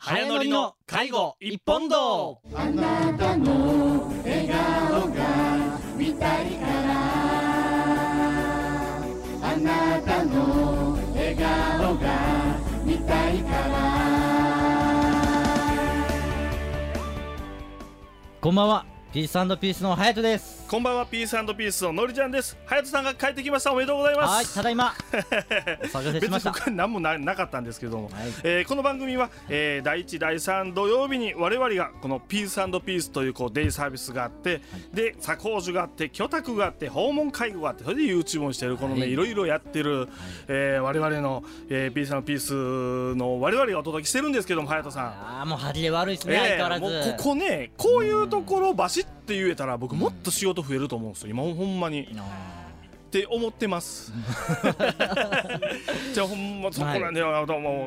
早乗りの介護一本道。 あなたの笑顔が見たいからあなたの笑顔が見たいからこんばんは、ピース&ピースの隼人です。 こんばんは、ピース&ピースののりちゃんです。隼人さんが帰ってきました。おめでとうございます。 はい、ただいまお探せしました。 別に僕何も なかったんですけども、 はい、 この番組は、第1第3土曜日に我々がこのピース&ピースというデイサービスがあって、はい、でサコージュがあって居宅があって訪問介護があって、それで YouTube をしているこのね、はい、いろいろやってる、はい我々の、ピース&ピースの我々がお届けしてるんですけども、隼人さん、 ああもう張りで悪いですね、相変わらず。 もうここね、こういうところバシッって言えたら僕もっと仕事増えると思うんですよ、今ほんまにって思ってますじゃあほんまそこなんで、はい、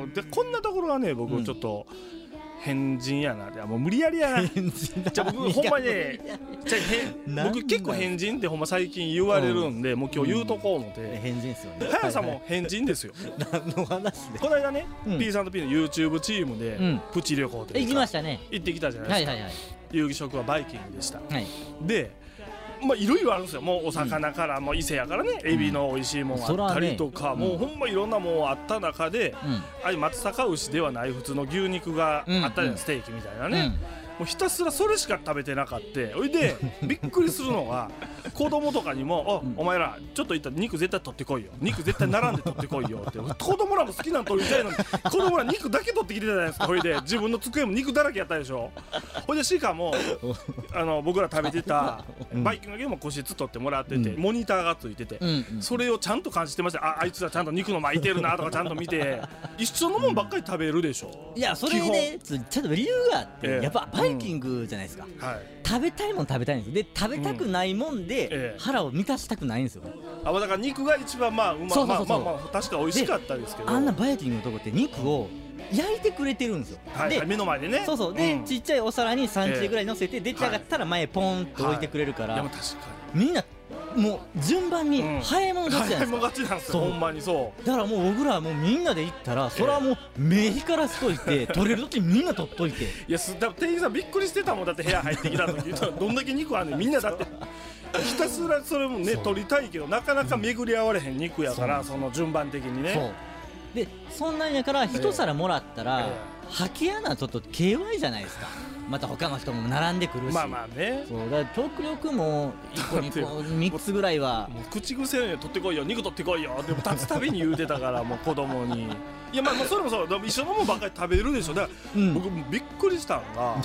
でこんなところはね、僕ちょっと変人やな、もう無理やりやなじゃあ僕ほんまにね、僕結構変人ってほんま最近言われるんで、もう今日言うとこう思って、 変人ですよね。 早さんも変人ですよ何の話で。 この間ね、P&P の YouTube チームでプチ旅行というか行きましたね。 行ってきたじゃないですか。 はいはいはい。 遊戯食はバイキングでした、 はい、 でまあいろいろあるんですよ。もうお魚から、もう伊勢やからね、エビの美味しいもんあったりとか、もうほんまいろんなもんあった中で、ああいう松阪牛ではない普通の牛肉があったり、ステーキみたいなね、もうひたすらそれしか食べてなかった。それでびっくりするのが子供とかにも「お前らちょっといったら肉絶対取ってこいよ、肉絶対並んで取ってこいよ」って子供らも好きなの取りたいのに、子供ら肉だけ取ってきてたじゃないですか。それで自分の机も肉だらけやったでしょ。それでしかも僕ら食べてたバイキングでも個室取ってもらってて、モニターがついてて、それをちゃんと感じてました。あいつらちゃんと肉の巻いてるなとかちゃんと見て、一緒のもんばっかり食べるでしょ。 いやそれね、ちょっと理由があって、やっぱバイキングじゃないですか、食べたいもん食べたいんです。で食べたくないもんで腹を満たしたくないんですよ。 だから肉が一番まあ確か美味しかったですけど、 あんなバイキングのとこって肉を焼いてくれてるんですよ。 で目の前でね、 そうそうで、ちっちゃいお皿に3切れぐらい乗せて出来上がったら前ポンと置いてくれるから、みんなもう順番に早いもの勝ちじゃないですか。 早いもの勝ちなんですよ、ほんまに。そうだからもう僕らはもうみんなで行ったら、それはもう目光らしといて取れる時みんな取っといて、 いや店員さんびっくりしてたもん。だって部屋入ってきた時どんだけ肉あんねん、みんなだってひたすらそれもね取りたいけど、なかなか巡り合われへん肉やから、その順番的にね。そうでそんなんやから一皿もらったら吐き穴ちょっと KY じゃないですか。また他の人も並んでくるし、 まあまあね、 そうだから極力も1個2個3つぐらいはもう口癖で取ってこいよ、肉取ってこいよでも立つたびに言うてたから、もう子供にいやまあそれもそう、一緒のもんばっかり食べるでしょ。だから、僕びっくりしたのが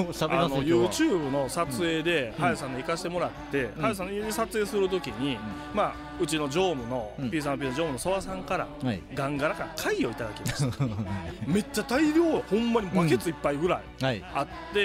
YouTube の撮影で隼さんに行かせてもらって、隼さんの家で撮影するときに、まあうちの常務の P&P の常務の曽我さんからガンガラから貝をいただきましためっちゃ大量、ほんまにバケツいっぱいぐらいあって、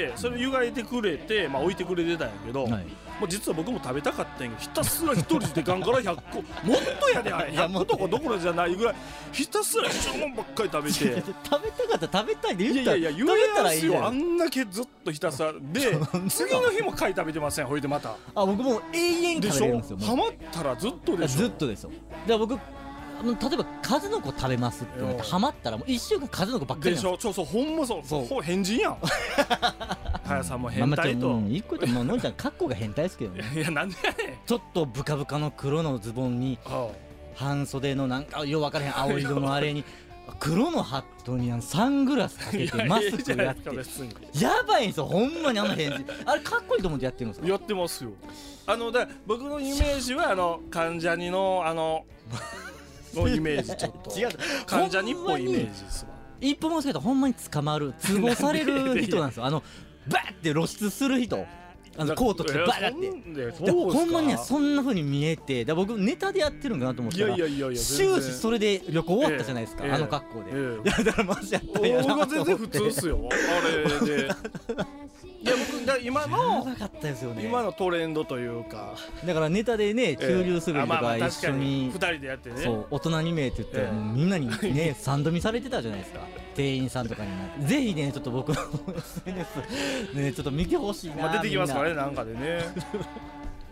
それを湯がいてくれて、まあ置いてくれてたんやけど、もう実は僕も食べたかったんやけど、ひたすら一人でガンガラ100個もっとやで、あれ100個とかどころじゃないぐらいひたすら一緒のもんばっかり食べて食べたかったら食べたいって言ったら、 いや言えますよ、あんだけずっとひたすらで次の日も貝食べてません。ほいでまた僕もう永遠に食べれるんですよ。 ハマったらずっとでしょ。 ずっとですよ。だから僕例えば数の子食べますってなってハマったらもう1週間数の子ばっかりなんですよ。 でしょ。そうほんまそう変人やん早さんも変態と一個でものんちゃん格好が変態ですけどねいやなんでやねん。 ちょっとブカブカの黒のズボンに半袖のなんかよう分からへん青色のあれに黒のハットにサングラスかけてマスクやってやばいんですよ、ほんまに。あの変人あれかっこいいと思ってやってるんですか。 やってますよ。だから僕のイメージは関ジャニののイメージ、ちょっと違う関ジャニっぽいイメージですわ。 一歩もつけたらほんまに捕まる通報される人なんですよ。バッて露出する人、コート着てバッてほんまにね、そんな風に見えて、僕ネタでやってるんかなと思ったら終始それで旅行終わったじゃないですか、あの格好で。いやだからマジやったんやなと思って。 全然普通っすよあれでいや僕今のトレンドというか、 だからネタでね駐留するとか一緒に 2人でやってね、 そう大人2名って言ったらみんなにね3度見されてたじゃないですか、店員さんとかにも。ぜひねちょっと僕の SNS ねちょっと見てほしいな。 出てきますからねなんかでね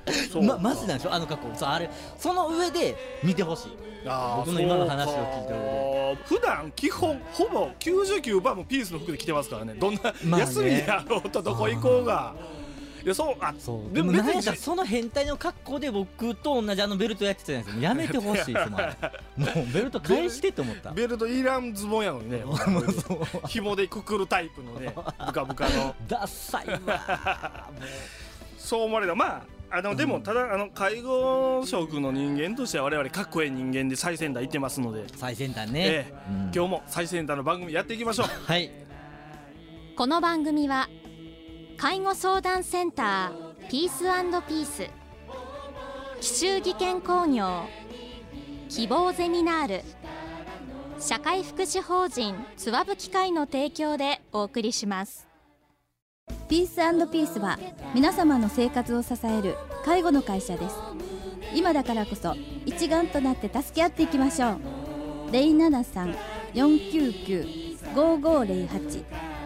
マジなんでしょあの格好。そうあれその上で見てほしい。僕の今の話を聞いた上で。 普段基本ほぼ 99% もピースの服で着てますからね。どんな休みやろうとどこ行こうが。いやそうでも何やったらその変態の格好で僕と同じベルトやってたじゃないですか。やめてほしいですもうベルト返してと思った。 ベルトいらんズボンやのにね紐でくくるタイプのねブカブカのダッサいわそう思われた。まあでもただ介護職の人間としては我々かっこいい人間で最先端行ってますので、 最先端ね、 今日も最先端の番組やっていきましょう。 はい。 この番組は介護相談センターピース&ピース、紀州技研工業、希望ゼミナール、社会福祉法人つわぶ機会の提供でお送りします。 ピース&ピースは皆様の生活を支える介護の会社です。今だからこそ一丸となって助け合っていきましょう。073-499-5508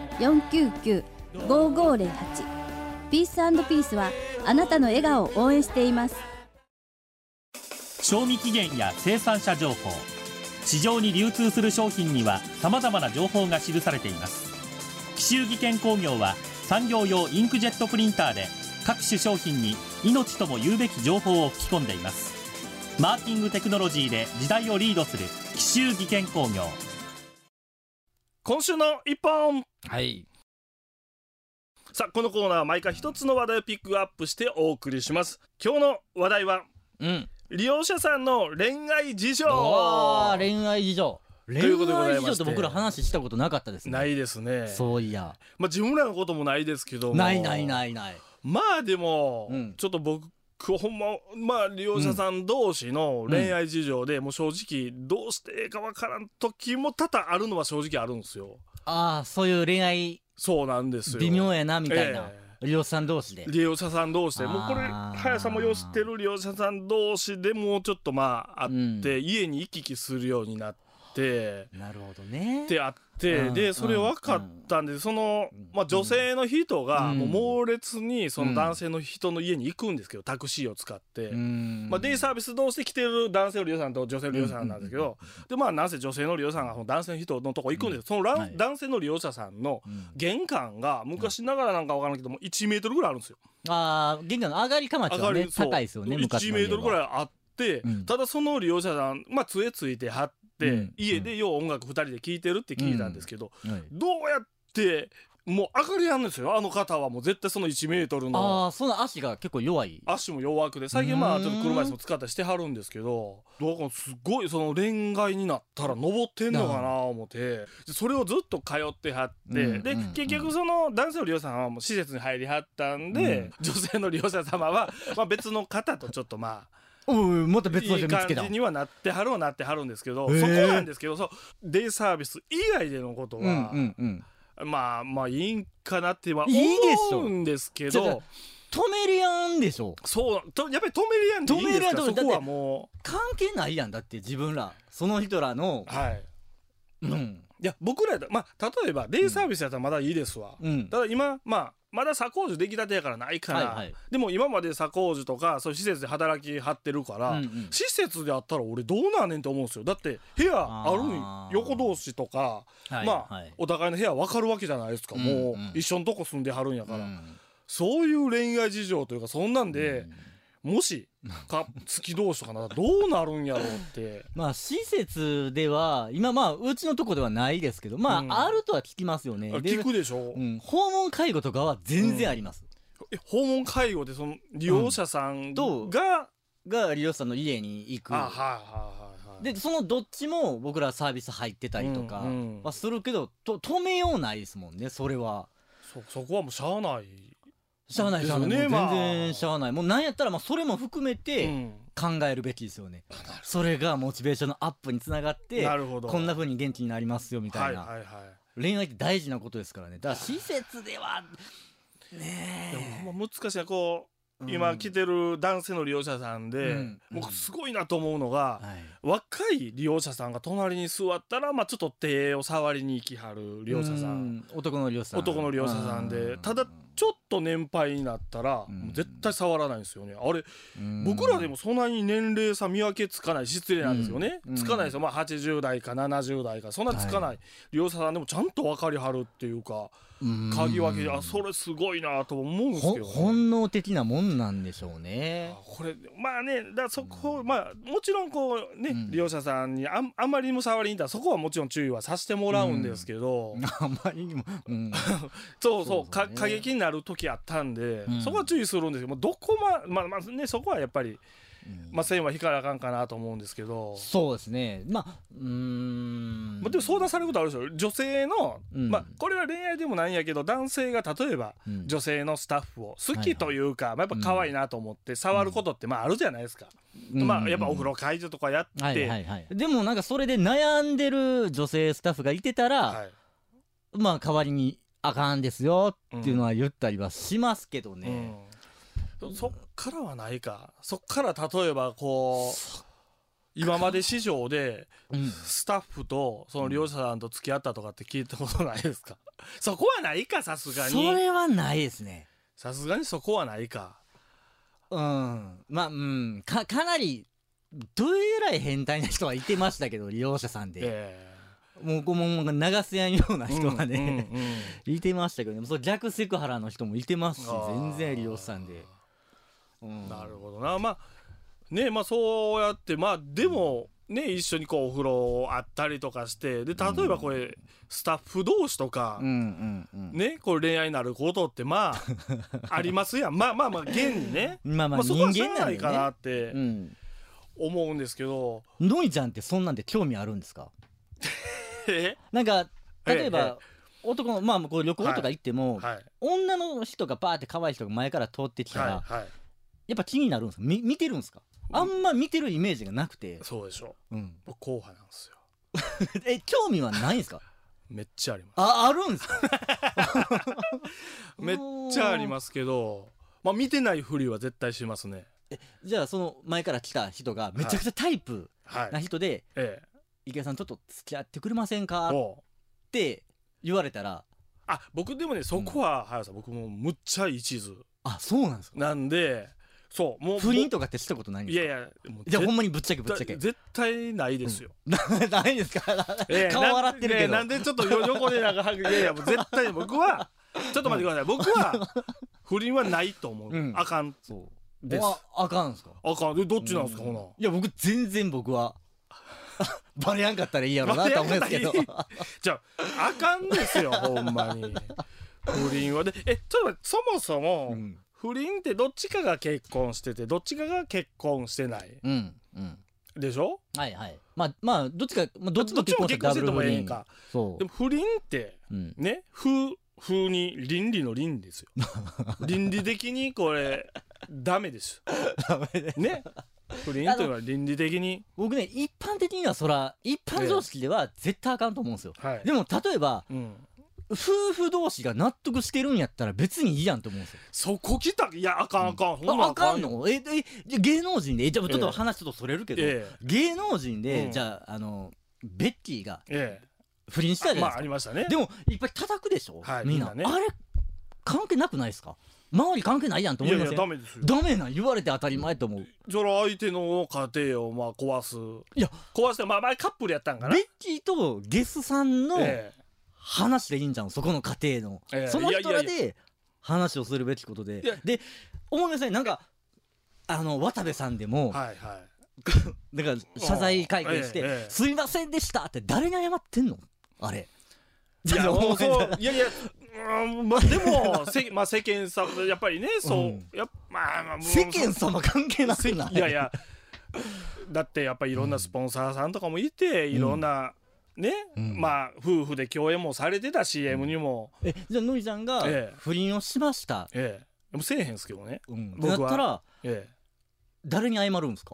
499-5508ピース&ピースはあなたの笑顔を応援しています。 賞味期限や生産者情報、市場に流通する商品にはさまざまな情報が記されています。紀州技研工業は産業用インクジェットプリンターで各種商品に命とも言うべき情報を吹き込んでいます。マーキングテクノロジーで時代をリードする紀州技研工業。 今週の一本。 はい。 さあこのコーナーは毎回一つの話題をピックアップしてお送りします。今日の話題は、利用者さんの恋愛事情。 恋愛事情って僕ら話したことなかったですね。 ないですね。 そういや、 自分らのこともないですけども、 ないまあでも、ちょっと僕ほんま利用者さん同士の恋愛事情で、もう正直どうしていいかわからん時も多々あるのは正直あるんですよ。 そういう恋愛、 そうなんですよ。 微妙やなみたいな、利用者さん同士で。 もうこれ林さんもよう知ってる利用者さん同士でもうちょっとあって、家に行き来するようになって、 なるほどねってあって、でそれ分かったんで、その女性の人がもう猛烈にその男性の人の家に行くんですけど、タクシーを使って、デイサービス同士で来てる男性の利用者さんと女性の利用者さんなんですけど、でなんせ女性の利用者さんが男性の人のとこ行くんです。その男性の利用者さんの玄関が昔ながらなんか分からんけども1メートルぐらいあるんですよ。 玄関の上がりかまちはね高いですよね。 1メートルぐらいあって、ただその利用者さん杖ついてはって、家でよう音楽2人で聴いてるって聞いたんですけど、どうやってもう上がりやんですよ。あの方はもう絶対その1メートルのその足が結構弱い。 足も弱くで、最近ちょっと車椅子も使ったりしてはるんですけど、すごいその恋愛になったら登ってんのかな思って、それをずっと通ってはって、で結局その男性の利用者さんはもう施設に入りはったんで、女性の利用者様は別の方とちょっともっと別の人見つけた。 いい感じにはなってはるんですけど、そこなんですけど、デイサービス以外でのことは、いいんかなっては思うんですけど、 止めるやんでしょ。 そうやっぱり止めるやんでいいんですか。そこはもう関係ないやん。だって自分らその人らのいや僕ら例えばデイサービスやったらまだいいですわ。ただ今まだ左工事出来たてやからないから、でも今まで左工事とかそういう施設で働きはってるから、施設であったら俺どうなんねんって思うんですよ。だって部屋あるん横同士とか、お互いの部屋分かるわけじゃないですか。もう一緒のとこ住んではるんやから、そういう恋愛事情というかそんなんで、もし好き同士とかならどうなるんやろうって施設では今うちのとこではないですけどあるとは聞きますよね。 聞くでしょ。 訪問介護とかは全然あります。 訪問介護でその利用者さんが利用者さんの家に行く。でそのどっちも僕らサービス入ってたりとかするけど、止めようないですもんね。それはそこはもうしゃあない全然しゃあない。もうなんやったらそれも含めて考えるべきですよね。それがモチベーションのアップにつながって、こんな風に元気になりますよみたいな。恋愛って大事なことですからね。だから施設ではね難しい。今来てる男性の利用者さんで、僕すごいなと思うのが、若い利用者さんが隣に座ったらちょっと手を触りに行きはる利用者さん、 男の利用者さんで、ただちょっと年配になったら、もう絶対触らないんですよね。あれ、僕らでもそんなに年齢差見分けつかない、失礼なんですよね、つかないですよ。まあ80代か70代かそんなつかない、利用者さんでもちゃんと分かりはるっていうか、鍵分けで、それすごいなと思うんですけど、ね、 本能的なもんなんでしょうね。 これまあね、だそこ、まあもちろんこうね、利用者さんにあんまりにも触りに行ったらそこはもちろん注意はさせてもらうんですけど、 あんまりにも、 そう過激になる時あったんで、そこは注意するんですけど、どこまあね、そこはやっぱり、線は引かなあかんかなと思うんですけど。 そうですね。でも相談されることあるでしょ。女性の、これは恋愛でもないんやけど、男性が例えば、女性のスタッフを好きというか、やっぱ可愛いなと思って触ることってあるじゃないですか。やっぱお風呂介助とかやって、 でもなんかそれで悩んでる女性スタッフがいてたら、代わりにあかんですよっていうのは言ったりはしますけどね。 そっからはないか。そっから例えばこう今まで市場でスタッフとその利用者さんと付き合ったとかって聞いたことないですか？そこはないか、さすがに。 それはないですね。 さすがにそこはないか。 かなりどえらい変態な人はいてましたけど、利用者さんで。もう流すやんような人がね、いてましたけどね。それ逆セクハラの人もいてますし、全然利用者さんで。 なるほどな。そうやってでもね、一緒にこうお風呂あったりとかして、で例えばこれ、スタッフ同士とかね、これ恋愛になることってありますやん。現にね、そこはしゃあないかなって思うんですけど。 のいちゃんってそんなんで興味あるんですか？なんか例えば男のこう旅行とか行っても、女の人がバーって可愛い人が前から通ってきたら、やっぱ気になるんですか？見てるんですか？あんま見てるイメージがなくて。 そうでしょ。僕硬派なんですよ。 興味はないんですか？ めっちゃあります。 あるんですか？ めっちゃありますけど、見てないふりは絶対しますね。 じゃあその前から来た人がめちゃくちゃタイプな人で、池谷さんちょっと付き合ってくれませんかって言われたら、 僕でもね、そこは早さん、僕もむっちゃ一途。 そうなんですか？ なんで、そうもう不倫とかってしたことないんですか？いやじゃあほんまにぶっちゃけ絶対ないですよ。 ないですか？顔笑ってるけど。 なんでちょっと横でいやもう絶対僕はちょっと待ってください。僕は不倫はないと思う。あかんです。 あかんですか？ あかん。どっちなんですか？ほな。 いや僕はバレやんかったらいいやろなと思うんですけど。 じゃあかんですよ、ほんまに。不倫はで、ちょっと待って、そもそも不倫ってどっちかが結婚しててどっちかが結婚してない、でしょ？ どっちも結婚しててもええんか。 でも不倫ってね、風に倫理の倫ですよ。倫理的にこれダメですね。不倫というのは倫理的に、 僕ね、一般的には一般常識では絶対あかんと思うんですよ。でも例えば夫婦同士が納得してるんやったら別にいいやんと思うんですよ。 そこ来た。いや、あかん。 あかんの？芸能人で、じゃあちょっと話ちょっとそれるけど、芸能人で、じゃあベッキーが不倫したじゃないですか。 ありましたね。 でもいっぱい叩くでしょ、みんな。あれ関係なくないですか？周り関係ないやんと思いません？ ダメですよ。 ダメな言われて当たり前と思う。 それ相手の家庭を壊す。いや壊して前カップルやったんかな。 ベッキーとゲスさんの話でいいんじゃん、そこの家庭の、その人らで話をするべきことで。で思いません？なんか渡部さんでも、だから謝罪会見して「すいませんでした」って誰に謝ってんのあれ？ いやでも世間さやっぱりね、 世間様関係なくない？ いやだってやっぱりいろんなスポンサーさんとかもいて、いろんなね、夫婦で共演もされてた CM にも。 じゃあのりちゃんが不倫をしました、 でもせえへんすけどね、 だったら誰に謝るんですか？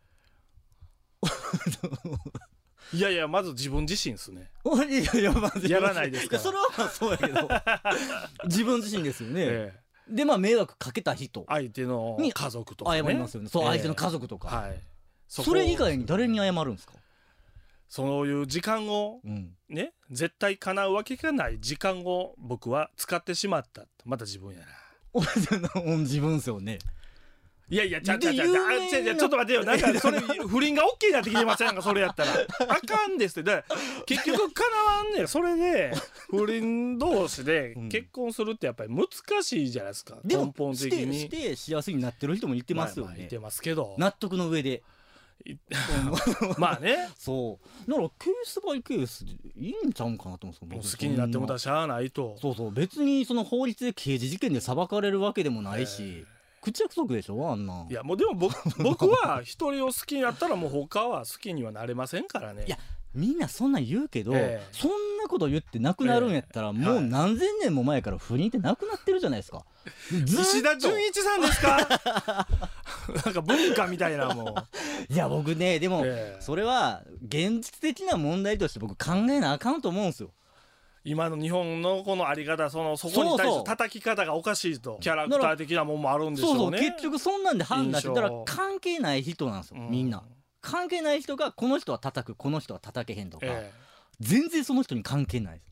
いやまず自分自身ですね。 いやまずやらないですから。 それはそうやけど自分自身ですよね。で迷惑かけた人、 相手の家族とかね、 謝りますよね。そう、相手の家族とか。 はい。 それ以外に誰に謝るんですか？ そういう時間を、ね、絶対叶うわけがない時間を僕は使ってしまった。また自分やな。 自分ですよね。 いやいや、ちょっと待ってよ。なんかそれ不倫が OK になってきてませんか、それやったら。あかんですって。だから結局叶わんねん。それで不倫同士で結婚するってやっぱり難しいじゃないですか。根本的に。 して幸せになってる人もいてますよね。 いてますけど。 納得の上で。 まあね。 そうだからケースバイケースでいいんちゃうんかなと思うんですよ。 好きになってもたらしゃあないと。 そう別にその法律で刑事事件で裁かれるわけでもないし、口約束でしょあんな。 いやもうでも僕は一人を好きになったらもう他は好きにはなれませんからね。 いやみんなそんなん言うけど、そんなこと言ってなくなるんやったら、もう何千年も前から不倫ってなくなってるじゃないですか。 石田純一さんですかなんか文化みたいなもう。 いや僕ねでも、それは現実的な問題として僕考えなあかんと思うんですよ。 今の日本のこのあり方、そこに対して叩き方がおかしいと、キャラクター的なもんもあるんでしょうね。 結局そんなんで判断してたら関係ない人なんですよ、みんな。関係ない人がこの人は叩く、この人は叩けへんとか、全然その人に関係ないです。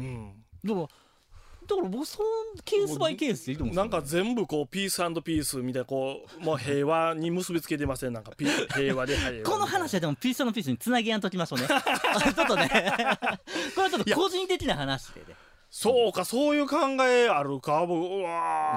だから僕そのケースバイケースでいいと思うんですよ。 なんか全部こうピース&ピースみたいな、こうもう平和に結びつけてません？なんか平和でこの話はでもピース&ピースにつなげやんときましょうね。ちょっとねこれはちょっと個人的な話でね。 そうか、そういう考えあるか。僕い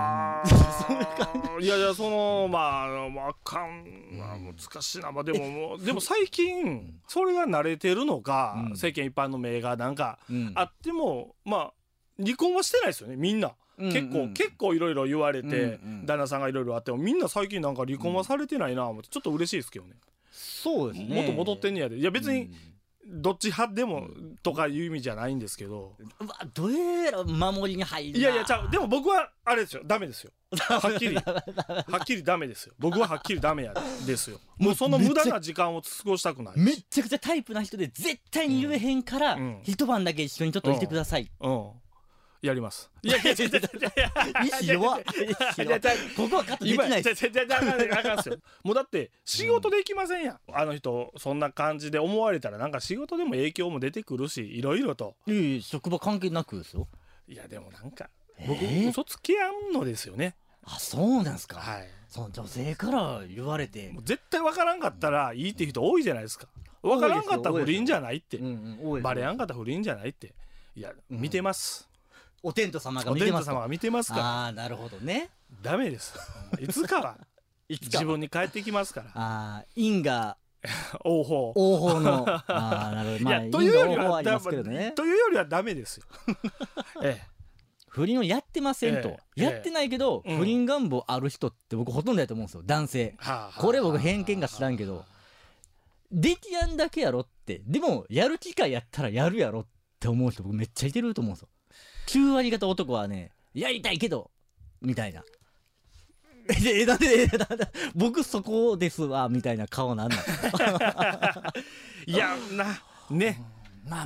やそのまあかん、難しいな。でも最近それが慣れてるのか、世間一般の目がなんかあっても、まあ離婚はしてないですよね、みんな。結構いろいろ言われて、旦那さんがいろいろあってもみんな最近なんか離婚はされてないな思って、ちょっと嬉しいですけどね。 そうですね。 もっと戻ってんねやで。いや別にどっち派でもとかいう意味じゃないんですけど。 どえら守りに入るな。 いやでも僕はあれですよ、ダメですよ。はっきりダメですよ。僕ははっきりダメやですよ。もうその無駄な時間を過ごしたくない。 めっちゃくちゃタイプな人で絶対に言えへんから、一晩だけ一緒にちょっといてください。 やります。 いや意志弱。ここはカットできないです。 あかんすよ。もうだって仕事できませんやん。あの人そんな感じで思われたらなんか仕事でも影響も出てくるし、いろいろと。 職場関係なくですよ。 いやでもなんか僕嘘つけやんのですよね。 あ、そうなんですか。 はい。 その女性から言われて絶対分からんかったらいいって人多いじゃないですか。分からんかったら不倫じゃないって、バレやんかったら不倫じゃないって。いや見てます。 お天道様が見てます。 お天道様が見てますから。 ああ、なるほどね。 ダメです。いつかは自分に返ってきますから。 ああ、因果応報の。ああ、なるほど。 いやというよりはダメですよ。 不倫をやってませんと、やってないけど、不倫願望ある人って僕ほとんどやと思うんですよ、男性。これ僕偏見が知らんけど、できやんだけやろって、でもやる機会やったらやるやろって思う人僕めっちゃいてると思うんですよ。9割方男はね、やりたいけどみたいな。だって僕そこですわみたいな顔なんなんいやね、 ま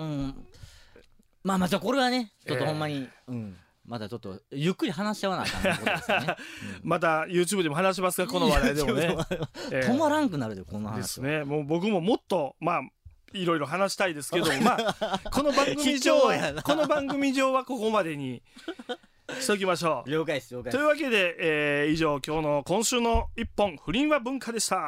あじゃあこれはねちょっとほんまに、まだちょっとゆっくり話し合わなあかんことですよね。 また YouTube でも話しますが、この話題でもね止まらんくなるでこの話ですね。もう僕ももっといろいろ話したいですけども、この番組上はここまでにしときましょう。 了解です。 というわけで、以上今週の一本不倫は文化でした。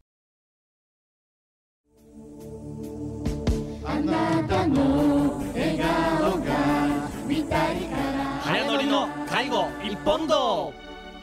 あなたの笑顔が見たいから早乗りの介護一本道。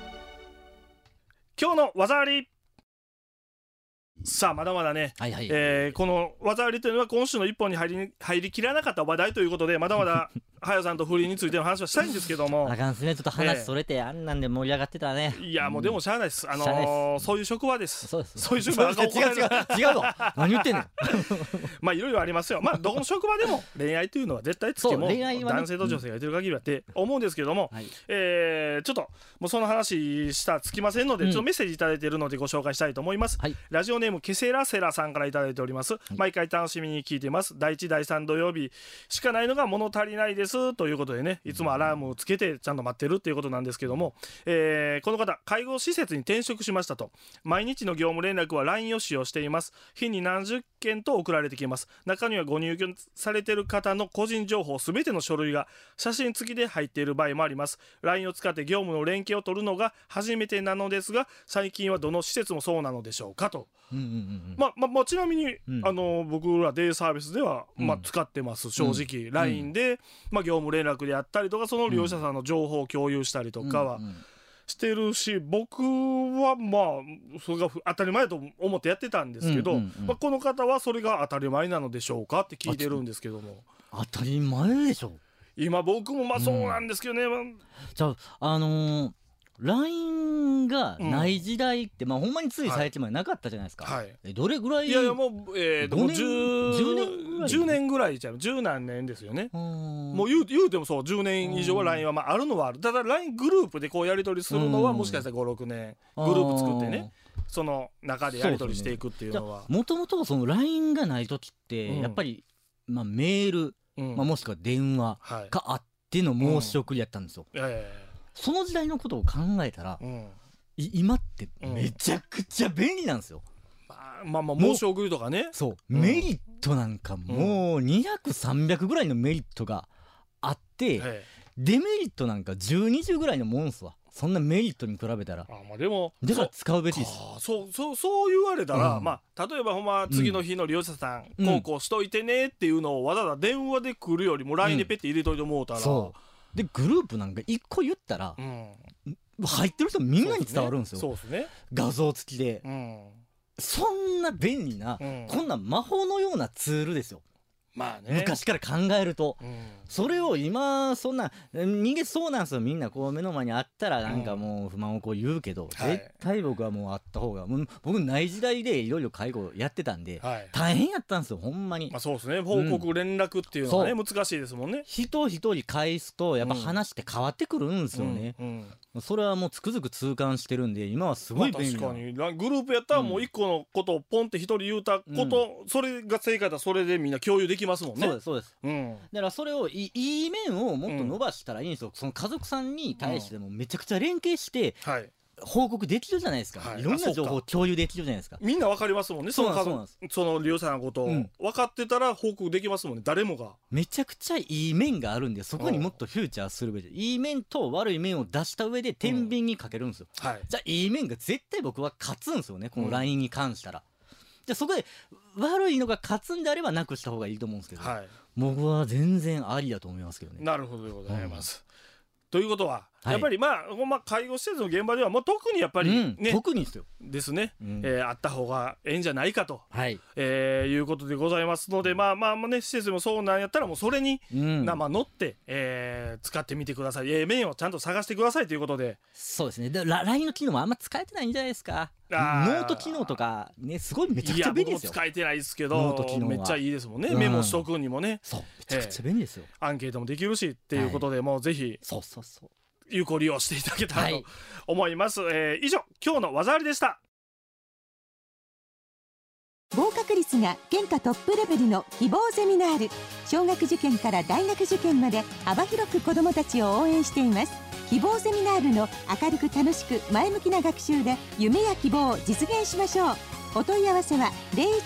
今日の技あり。さあまだまだね、この技ありというのは今週の一本に入りきらなかった話題ということで、まだまだ早さんと不倫についての話はしたいんですけども、 あかんすね、ちょっと話それて、あんなんで盛り上がってたね。 いやもうでもしゃあないです。そういう職場です。 そういう職場。 違うわ、何言ってんねん。 まあいろいろありますよ。どこの職場でも恋愛というのは絶対つきも男性と女性がいてる限りはって思うんですけども、ちょっともうその話したつきませんので、ちょっとメッセージいただいているのでご紹介したいと思います。ラジオネームケセラセラさんからいただいております。毎回楽しみに聞いてます。第1第3土曜日しかないのが物足りないです。 ですということでね、いつもアラームをつけてちゃんと待ってるっていうことなんですけども、この方介護施設に転職しましたと。毎日の業務連絡は LINE を使用しています。日に何十件と送られてきます。中にはご入居されている方の個人情報すべての書類が写真付きで入っている場合もあります。 LINE を使って業務の連携を取るのが初めてなのですが、最近はどの施設もそうなのでしょうかと。ちなみに、僕らデイサービスでは、使ってます。正直、LINE で、業務連絡であったりとか、その利用者さんの情報を共有したりとかはしてるし、僕はそれが当たり前と思ってやってたんですけど、この方はそれが当たり前なのでしょうかって聞いてるんですけども。 当たり前でしょ。 今僕もそうなんですけどね。 じゃあLINE がない時代って、ほんまについ最近までなかったじゃないですか。どれぐらい？ いやもう、10年ぐらいじゃん。10何年ですよね。もう言うてもそう10年以上は LINE はあるのはある。ただ LINE グループでこうやり取りするのはもしかしたら5、6年グループ作ってね、その中でやり取りしていくっていうのは。 もともとその LINE がない時ってやっぱりメール、もしくは電話があっての申し送りやったんですよ。その時代のことを考えたら、今ってめちゃくちゃ便利なんですよ。 申し送りとかね。 そう、メリットなんかもう200、300ぐらいのメリットがあって、デメリットなんか10、20ぐらいのもんすわ。そんなメリットに比べたら。 でもだから使うべきです。 そう言われたら、例えばほんま次の日の利用者さん、こうしといてねっていうのをわざわざ電話で来るよりも LINE でペッて入れといてもうたら。でグループなんか1個言ったら、入ってる人みんなに伝わるんですよ。 そうですね。 画像付きで、そんな便利な、こんな魔法のようなツールですよ。昔から考えると、それを今そんな人間そうなんですよ。みんなこう目の前にあったらなんかもう不満をこう言うけど、絶対僕はもうあった方が、僕ない時代でいろいろ介護やってたんで、大変やったんですよほんまに。 そうですね。報告連絡っていうのはね、難しいですもんね。 人一人返すとやっぱ話って変わってくるんですよね。それはもうつくづく痛感してるんで、今はすごい便利な。 確かにグループやったらもう一個のことをポンって一人言うたこと、それが正解だ、それでみんな共有できますもんね。 そうです、だからそれをいい面をもっと伸ばしたらいいんですよ。その家族さんに対してもめちゃくちゃ連携して報告できるじゃないですか。いろんな情報を共有できるじゃないですか。 みんなわかりますもんね。その利用者のことを分かってたら報告できますもんね。誰もがめちゃくちゃいい面があるんで、そこにもっとフューチャーするべき。いい面と悪い面を出した上で天秤にかけるんですよ。じゃあいい面が絶対僕は勝つんですよね、この LINE に関したら。じゃあそこで悪いのが勝つんであればなくした方がいいと思うんですけど、僕は全然ありだと思いますけどね。 なるほどでございます。ということは、やっぱり介護施設の現場ではもう特にやっぱりね、 特にですよ。 ですね、あった方がええんじゃないかと、いうことでございますので、ね、施設もそうなんやったらもうそれに乗って、使ってみてください。面をちゃんと探してくださいということで。 そうですね。で LINE の機能もあんま使えてないんじゃないですか。ノート機能とかね、すごいめちゃくちゃ便利ですよ。 僕も使えてないですけど、めっちゃいいですもんね。メモしとくにもね。 そう、めちゃくちゃ便利ですよ。 アンケートもできるしっていうことで、もうぜひ有効利用していただけたらと思います。以上、今日の技ありでした。 合格率が県下トップレベルの希望ゼミナール。小学受験から大学受験まで幅広く子どもたちを応援しています。希望ゼミナールの明るく楽しく前向きな学習で夢や希望を実現しましょう。お問い合わせは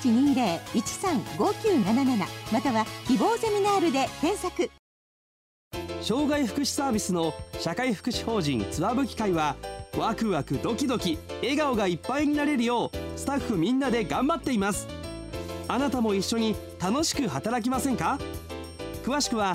0120-135977 または希望ゼミナールで検索。 障害福祉サービスの社会福祉法人つわぶき会は、ワクワクドキドキ笑顔がいっぱいになれるようスタッフみんなで頑張っています。あなたも一緒に楽しく働きませんか？詳しくは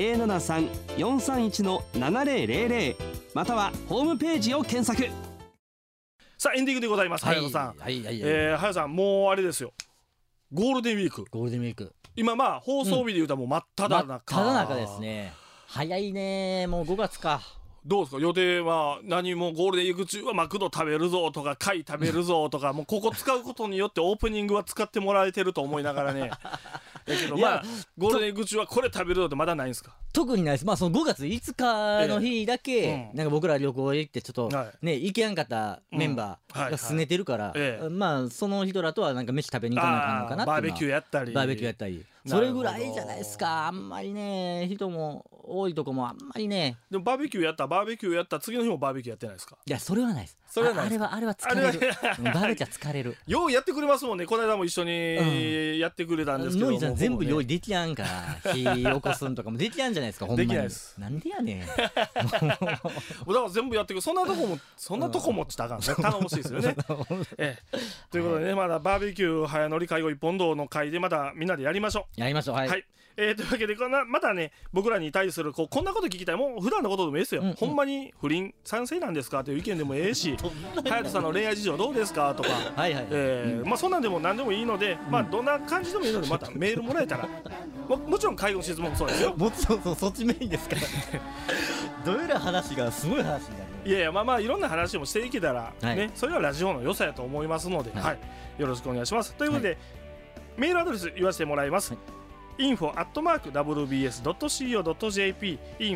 073-431-7000 またはホームページを検索。 さあエンディングでございます。早野さん、早野さん、もうあれですよ、ゴールデンウィーク。今放送日でいうともう真っ只中ですね。早いね、もう5月か。 どうですか、予定は何も。ゴールデンウィーク中はマクド食べるぞとか貝食べるぞとかもうここ使うことによってオープニングは使ってもらえてると思いながらねだけどゴールデンウィーク中はこれ食べるぞってまだないんですか？ 特にないです。その5月5日の日だけ、なんか僕ら旅行へ行ってちょっとね、行けやんかったメンバーが拗ねてるから、その人らとはなんか飯食べに行かなあかんのかなって。 バーベキューやったりそれぐらいじゃないですか。あんまりね人も多いとこもあんまりね。 でもバーベキューやった次の日もバーベキューやってないですか？ いやそれはないです。 それはないです。 あれは疲れる。バーベキューは疲れる。 ようやってくれますもんね。この間も一緒にやってくれたんですけども、 ノイさん全部用意できやんから、火起こすんとかもできやんじゃないですか。ほんまにできないです。 なんでやねん。だから全部やってくる。そんなとこもちったらあかんね。頼もしいですよね。ということでね、まだバーベキュー早乗り介護一本道の会でまたみんなでやりましょう。 やりましょう。はい。 というわけでまたね、僕らに対するこんなこと聞きたい、もう普段のことでもいいですよ。ほんまに不倫賛成なんですかという意見でもええし、隼人さんの恋愛事情どうですかとか、まあそんなんでも何でもいいので、まあどんな感じでもいいので、またメールもらえたら、もちろん介護の質問もそうですよ。 もちろんそっちメインですからね。どういう話がすごい話になる。 いやいや、まあいろんな話もしていけたらね、それはラジオの良さやと思いますので、よろしくお願いします。ということで、メールアドレス言わせてもらいます。info@wbs.co.jp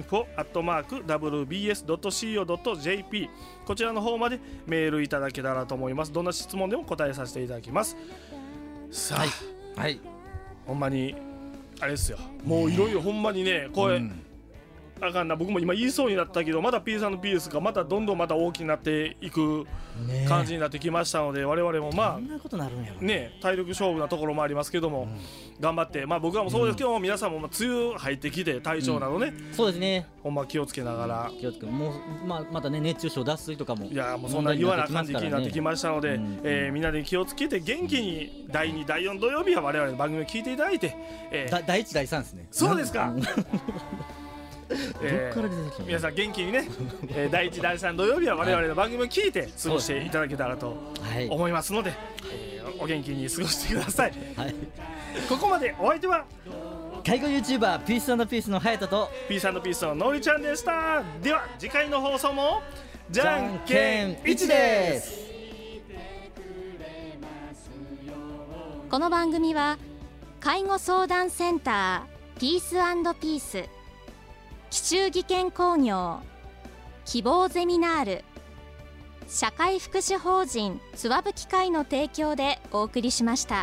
info@wbs.co.jp こちらの方までメールいただけたらと思います。どんな質問でも答えさせていただきます。さあ、ほんまにあれですよ。もういろいろほんまにね、これ、あかんな、僕も今言いそうになったけど、まだ P&P がまたどんどんまた大きくなっていく感じになってきましたので、我々もまあこんなことなるんやろね、体力勝負なところもありますけども、頑張って、まあ僕らもそうですけども、皆さんも梅雨入ってきて体調などね、 そうですね、 ほんま気をつけながら、 もうまたね、熱中症脱水とかも、 いやもうそんな言わな感じ気になってきましたので、みんなで気をつけて元気に第2第4土曜日は我々の番組を聞いていただいて、 第1第3ですね。 そうですか。 どっから出てきたの？ 皆さん元気にね、第1第3土曜日は我々の番組を聞いて過ごしていただけたらと思いますので、お元気に過ごしてください。ここまでお相手は介護 YouTuber ピース&ピースの隼人とピース&ピースののりちゃんでした。では次回の放送もじゃんけん1です。 この番組は介護相談センターピース&ピース、紀州技研工業、希望ゼミナール、社会福祉法人つわぶき会の提供でお送りしました。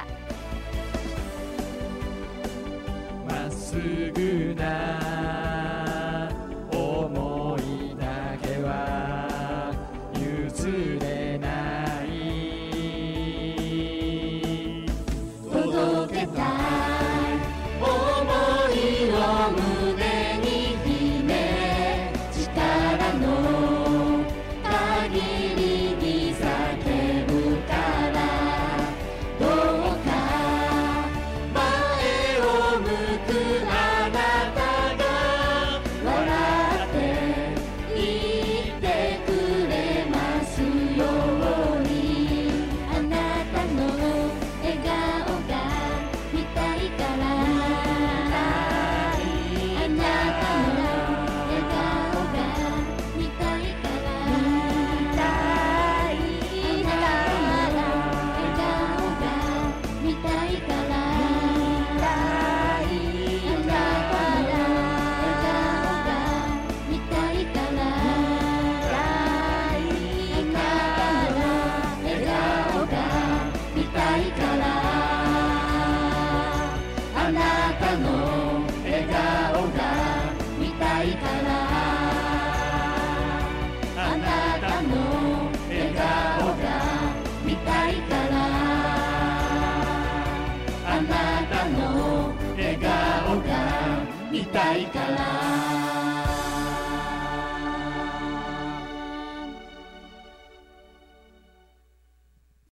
まっすぐな思いだけは譲れない、届けたい想いを胸に秘め、力の限りに叫ぶからどうか前を向くあなたが笑っていてくれますように、あなたの笑顔が見たいから、あなたの笑顔が見たいから、あなたの笑顔が見たいから、あなたの笑顔が見たいから、あなたの笑顔が見たいから、あなたの笑顔が見たいから。